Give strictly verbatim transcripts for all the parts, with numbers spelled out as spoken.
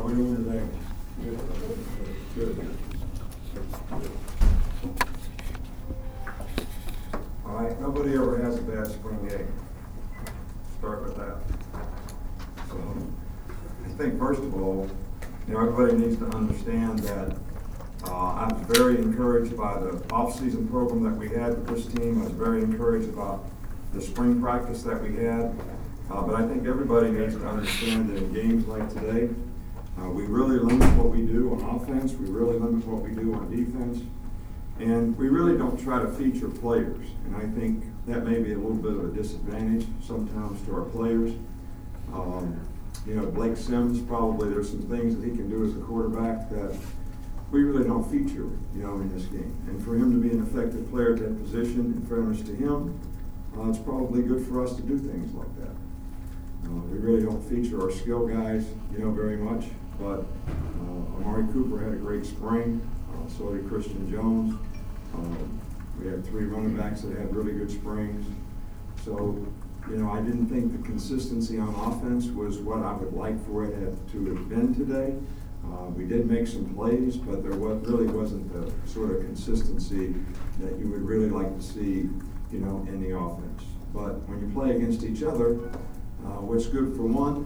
we doing today? Good. Good. All right, nobody ever has a bad spring game. Start with that. So, I think first of all, you know, everybody needs to understand that uh, I was very encouraged by the off-season program that we had with this team. I was very encouraged about the spring practice that we had. Uh, but I think everybody needs to understand that in games like today, uh, we really limit what we do on offense, we really limit what we do on defense, and we really don't try to feature players. And I think that may be a little bit of a disadvantage sometimes to our players. Um, you know, Blake Sims, probably there's some things that he can do as a quarterback that we really don't feature, you know, in this game. And for him to be an effective player at that position, in fairness to him, uh, it's probably good for us to do things like that. Uh, we really don't feature our skill guys, you know, very much, but uh, Amari Cooper had a great spring, uh, so did Christian Jones. Um, we had three running backs that had really good springs. So, you know, I didn't think the consistency on offense was what I would like for it had to have been today. Uh, we did make some plays, but there was, really wasn't the sort of consistency that you would really like to see, you know, in the offense. But when you play against each other, Uh, what's good for one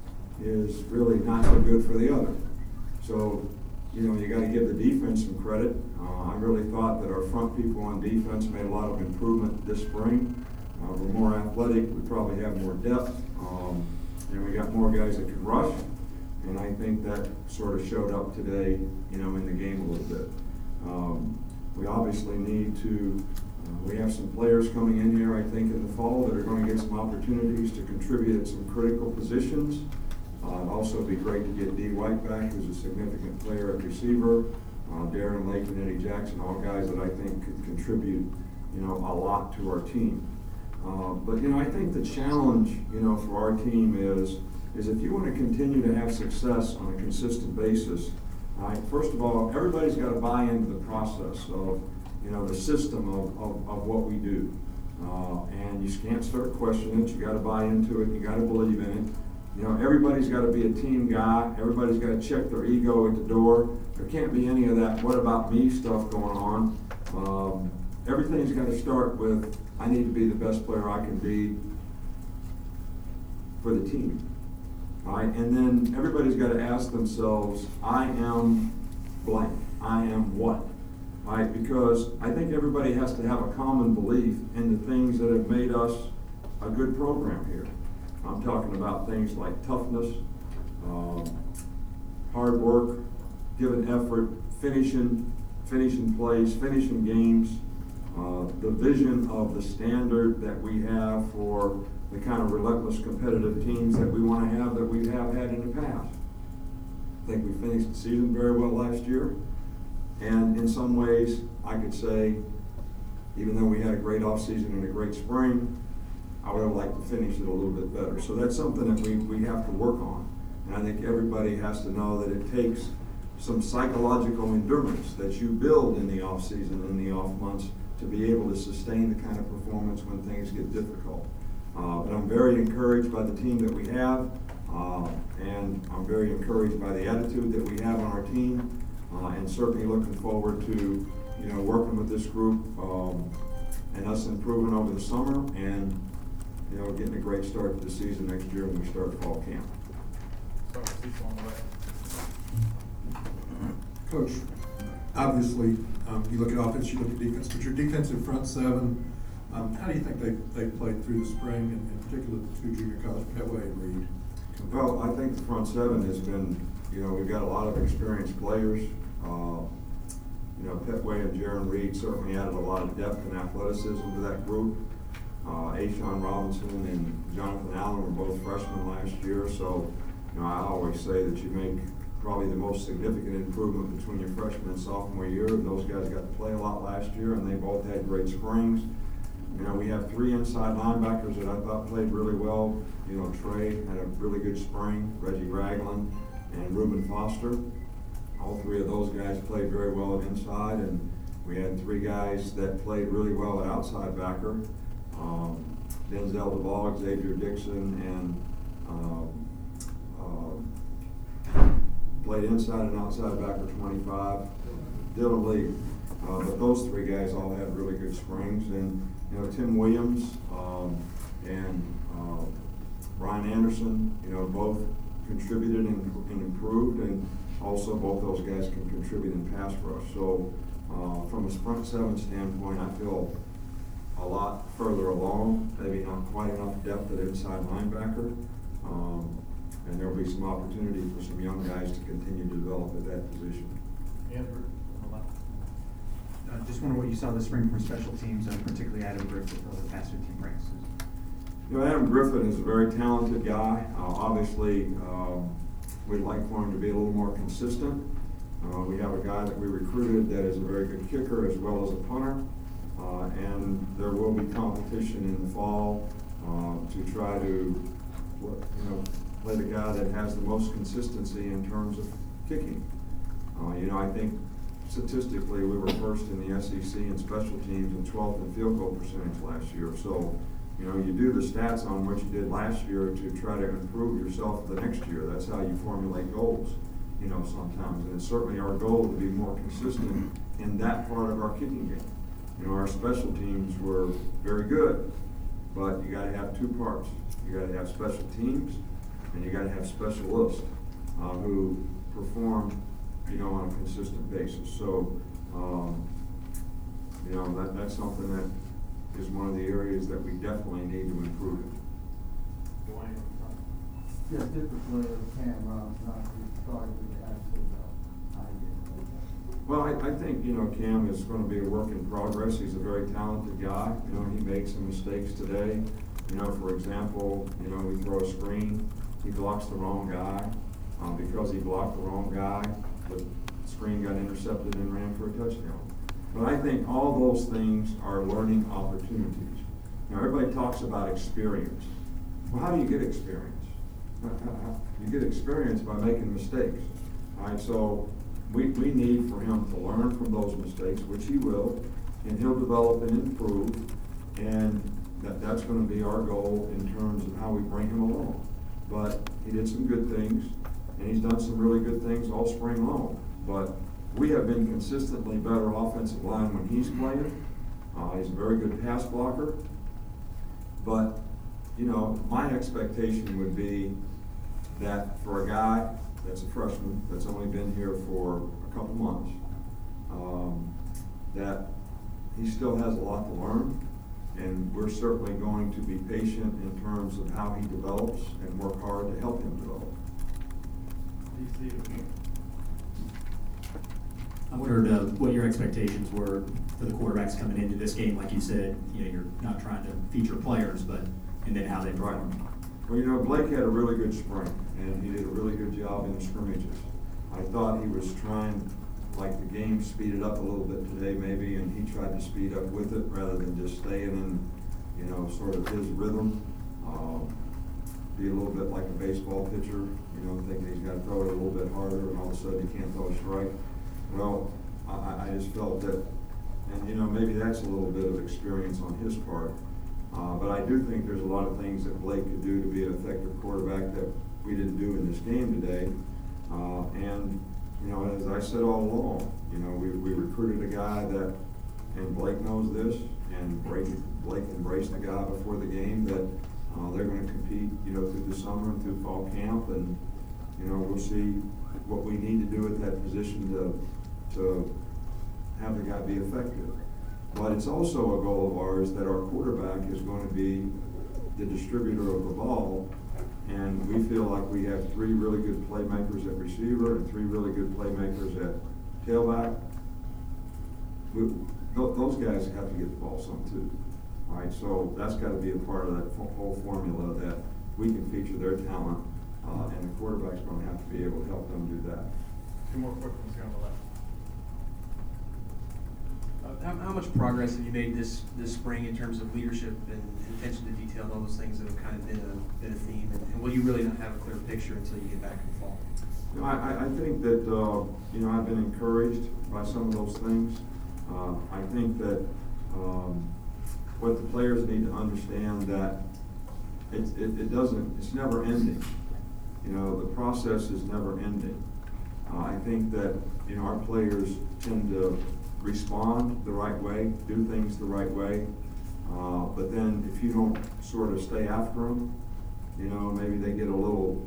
is really not so good for the other. So, you know, you got to give the defense some credit. Uh, I really thought that our front people on defense made a lot of improvement this spring. Uh, we're more athletic. We probably have more depth. Um, and we got more guys that can rush. And I think that sort of showed up today, you know, in the game a little bit. Um, we obviously need to Uh, we have some players coming in here, I think, in the fall that are going to get some opportunities to contribute at some critical positions. Uh, it'd also be great to get D. White back, who's a significant player at receiver. Uh, Darren Lake and Eddie Jackson, all guys that I think could contribute, you know, a lot to our team. Uh, but, you know, I think the challenge, you know, for our team is, is if you want to continue to have success on a consistent basis, all right, first of all, everybody's got to buy into the process of, you know, the system of, of, of what we do. Uh, and you can't start questioning it. You got to buy into it. You got to believe in it. You know, everybody's got to be a team guy. Everybody's got to check their ego at the door. There can't be any of that what about me stuff going on. Um, everything's got to start with, I need to be the best player I can be for the team. All right? And then everybody's got to ask themselves, I am blank. I am what? Right, because I think everybody has to have a common belief in the things that have made us a good program here. I'm talking about things like toughness, um, hard work, giving effort, finishing, finishing plays, finishing games, uh, the vision of the standard that we have for the kind of relentless competitive teams that we want to have that we have had in the past. I think we finished the season very well last year. And in some ways, I could say, even though we had a great offseason and a great spring, I would have liked to finish it a little bit better. So that's something that we, we have to work on. And I think everybody has to know that it takes some psychological endurance that you build in the offseason and the off months to be able to sustain the kind of performance when things get difficult. Uh, but I'm very encouraged by the team that we have, uh, and I'm very encouraged by the attitude that we have on our team. Uh, and certainly looking forward to, you know, working with this group um, and us improving over the summer and, you know, getting a great start to the season next year when we start fall camp. Coach, obviously, um, you look at offense, you look at defense, but your defensive front seven, um, how do you think they, they played through the spring, and in particular the two junior college, Petway and Reed? Well, I think the front seven has been, you know, we've got a lot of experienced players. Uh, you know, Petway and Jaron Reed certainly added a lot of depth and athleticism to that group. Uh, Ashawn Robinson and Jonathan Allen were both freshmen last year, so, you know, I always say that you make probably the most significant improvement between your freshman and sophomore year. Those guys got to play a lot last year, and they both had great springs. You know, we have three inside linebackers that I thought played really well. You know, Trey had a really good spring, Reggie Ragland, and Reuben Foster. All three of those guys played very well at inside, and we had three guys that played really well at outside backer. Um, Denzel DeValle, Xavier Dixon, and um, uh, played inside and outside backer twenty-five, Dylan Lee. Uh, but those three guys all had really good springs, and you know Tim Williams um, and uh, Ryan Anderson, you know both contributed and, and improved, and also both those guys can contribute in pass rush. So uh, from a front seven standpoint, I feel a lot further along, maybe not quite enough depth at inside linebacker. Um, and there'll be some opportunity for some young guys to continue to develop at that position. Andrew, on the left. Uh, just wonder what you saw this spring from special teams, and particularly Adam Griffith over the past fifteen practices. You know, Adam Griffin is a very talented guy. Uh, obviously, um, we'd like for him to be a little more consistent. Uh, we have a guy that we recruited that is a very good kicker as well as a punter. Uh, and there will be competition in the fall uh, to try to, you know, play the guy that has the most consistency in terms of kicking. Uh, you know, I think statistically we were first in the S E C in special teams and twelfth in field goal percentage last year. So, you know, you do the stats on what you did last year to try to improve yourself the next year. That's how you formulate goals, you know, sometimes. And it's certainly our goal to be more consistent in that part of our kicking game. You know, our special teams were very good, but you gotta have two parts. You gotta have special teams, and you gotta have specialists uh, who perform, you know, on a consistent basis. So, um, you know, that, that's something that is one of the areas that we definitely need to improve in. Dwayne, on the front. Yeah, typically Cam Rob's not the starter with the active uh, idea. Well, I, I think, you know, Cam is going to be a work in progress. He's a very talented guy. You know, he makes some mistakes today. You know, for example, you know, we throw a screen, he blocks the wrong guy. Um, because he blocked the wrong guy, the screen got intercepted and ran for a touchdown. But I think all those things are learning opportunities. Now, everybody talks about experience. Well, how do you get experience? You get experience by making mistakes. All right, so we, we need for him to learn from those mistakes, which he will, and he'll develop and improve, and that, that's going to be our goal in terms of how we bring him along. But he did some good things, and he's done some really good things all spring long. But we have been consistently better offensive line when he's playing. Uh, he's a very good pass blocker. But, you know, my expectation would be that for a guy that's a freshman, that's only been here for a couple months, um, that he still has a lot to learn. And we're certainly going to be patient in terms of how he develops and work hard to help him develop. D C. I wondered uh, what your expectations were for the quarterbacks coming into this game. Like you said, you know, you're not trying to feature players, but and then how they performed. Well, you know, Blake had a really good spring, and he did a really good job in the scrimmages. I thought he was trying, like the game speeded up a little bit today maybe, and he tried to speed up with it rather than just staying in, you know, sort of his rhythm. Um, be a little bit like a baseball pitcher, you know, thinking he's got to throw it a little bit harder, and all of a sudden he can't throw a strike. Well, I, I just felt that, and you know, maybe that's a little bit of experience on his part. Uh, but I do think there's a lot of things that Blake could do to be an effective quarterback that we didn't do in this game today. Uh, and, you know, as I said all along, you know, we, we recruited a guy that, and Blake knows this, and Blake, Blake embraced the guy before the game that uh, they're going to compete, you know, through the summer and through fall camp. And, you know, we'll see what we need to do at that position to, to have the guy be effective. But it's also a goal of ours that our quarterback is going to be the distributor of the ball, and we feel like we have three really good playmakers at receiver and three really good playmakers at tailback. We, th those guys have to get the ball some too, all right? So that's got to be a part of that whole formula that we can feature their talent, uh, and the quarterback's going to have to be able to help them do that. Two more quick ones here on the left. Uh, how, how much progress have you made this this spring in terms of leadership and attention to detail and all those things that have kind of been a been a theme? And, and will you really not have a clear picture until you get back in the fall? You know, I, I think that, uh, you know, I've been encouraged by some of those things. Uh, I think that um, what the players need to understand that it, it, it doesn't, it's never ending. You know, the process is never ending. Uh, I think that, you know, our players tend to respond the right way, do things the right way. Uh, but then if you don't sort of stay after them, you know, maybe they get a little,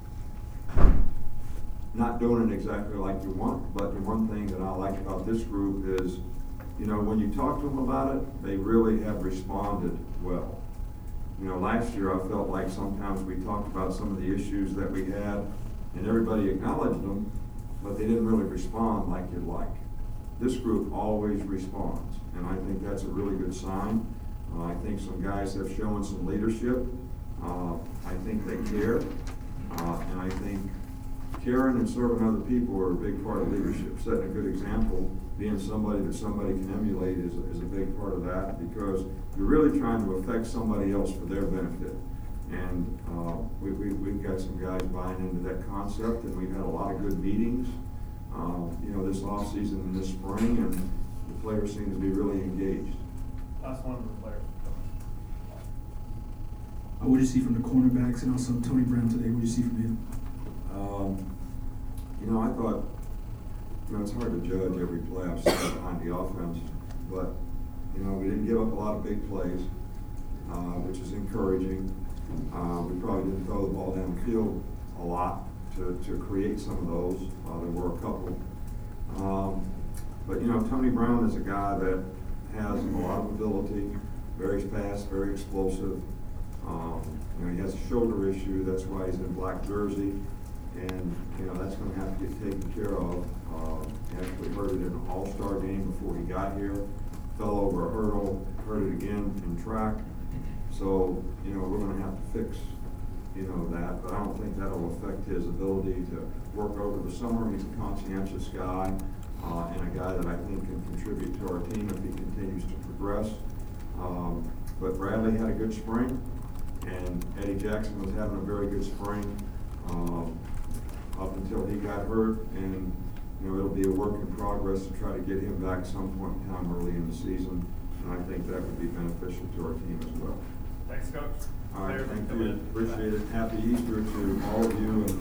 not doing it exactly like you want. But the one thing that I like about this group is, you know, when you talk to them about it, they really have responded well. You know, last year I felt like sometimes we talked about some of the issues that we had and everybody acknowledged them, but they didn't really respond like you'd like. This group always responds, and I think that's a really good sign. Uh, I think some guys have shown some leadership. Uh, I think they care, uh, and I think caring and serving other people are a big part of leadership. Setting a good example, being somebody that somebody can emulate is, is a big part of that, because you're really trying to affect somebody else for their benefit. And uh, we, we, we've got some guys buying into that concept, and we've had a lot of good meetings, uh, you know, this off season and this spring, and the players seem to be really engaged. Last one of the players. Uh, what did you see from the cornerbacks and also Tony Brown today? What did you see from him? Um, you know, I thought, you know, it's hard to judge every play I've seen behind the offense, but, you know, we didn't give up a lot of big plays, uh, which is encouraging. Uh, we probably didn't throw the ball downfield a lot to, to create some of those. Uh, there were a couple. Um, but, you know, Tony Brown is a guy that has a lot of ability, very fast, very explosive. Um, you know, he has a shoulder issue, that's why he's in a black jersey. And, you know, that's going to have to get taken care of. Uh, he actually hurt it in an all-star game before he got here. Fell over a hurdle, hurt it again in track. So, you know, we're going to have to fix, you know, that. But I don't think that'll affect his ability to work over the summer. He's a conscientious guy, uh, and a guy that I think can contribute to our team if he continues to progress. Um, but Bradley had a good spring, and Eddie Jackson was having a very good spring. Um, up until he got hurt, and you know, it'll be a work in progress to try to get him back some point in time early in the season, and I think that would be beneficial to our team as well. Thanks, Coach. All right, Players thank come you, in. appreciate it. Happy Easter to all of you, and